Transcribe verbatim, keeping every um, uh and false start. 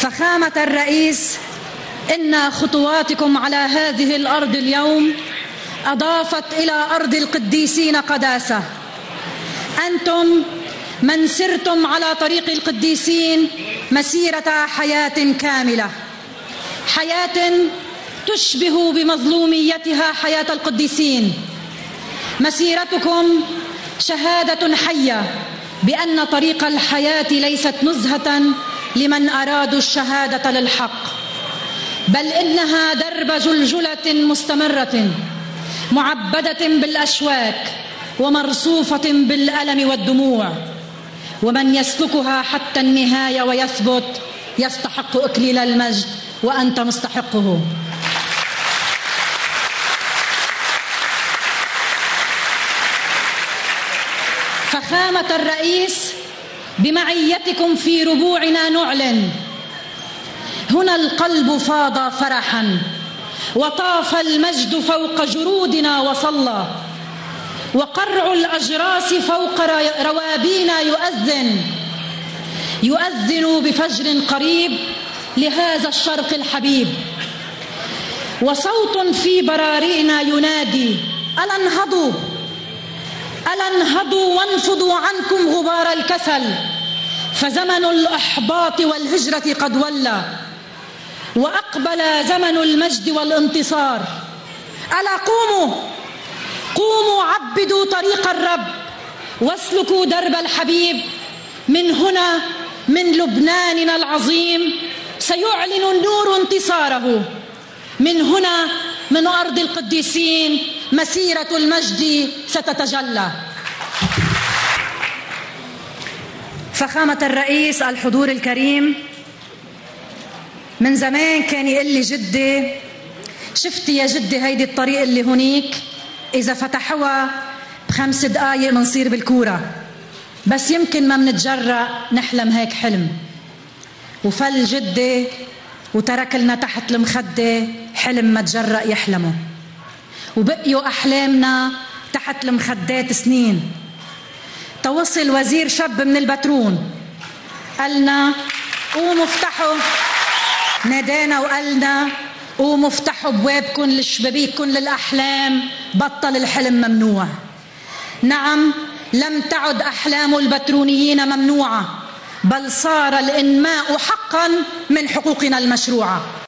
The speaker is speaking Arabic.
فخامة الرئيس، إن خطواتكم على هذه الأرض اليوم أضافت إلى أرض القديسين قداسة. أنتم من سرتم على طريق القديسين مسيرة حياة كاملة، حياة تشبه بمظلوميتها حياة القديسين. مسيرتكم شهادة حية بأن طريق الحياة ليست نزهة لمن أرادوا الشهادة للحق، بل إنها درب جلجلة مستمرة معبدة بالأشواك ومرصوفة بالألم والدموع، ومن يسلكها حتى النهاية ويثبت يستحق إكليل المجد، وأنت مستحقه. فخامة الرئيس، بمعيتكم في ربوعنا نعلن: هنا القلب فاض فرحا، وطاف المجد فوق جرودنا وصلى، وقرع الأجراس فوق روابينا يؤذن يؤذن بفجر قريب لهذا الشرق الحبيب، وصوت في برارينا ينادي: ألا انهضوا ألا انهضوا وانفضوا عنكم غبار الكسل، فزمن الإحباط والهجرة قد ولى، وأقبل زمن المجد والانتصار. ألا قوموا قوموا عبدوا طريق الرب واسلكوا درب الحبيب. من هنا من لبناننا العظيم سيعلن النور انتصاره، من هنا من أرض القديسين مسيرة المجد ستتجلى. فخامة الرئيس، الحضور الكريم، من زمان كان يقول لي جدي: شفتي يا جدي هيدي الطريق اللي هونيك، إذا فتحوها بخمس دقايق منصير بالكورة، بس يمكن ما منتجرأ نحلم هيك حلم. وفل جدي وترك لنا تحت المخدة حلم ما تجرأ يحلمه، وبقيوا أحلامنا تحت المخدات سنين. توصل وزير شاب من البترون قالنا: قوموا افتحوا، نادانا وقالنا: قوموا افتحوا بوابكم لشبابيككم للأحلام، بطل الحلم ممنوع. نعم، لم تعد أحلام البترونيين ممنوعة، بل صار الإنماء حقا من حقوقنا المشروعة.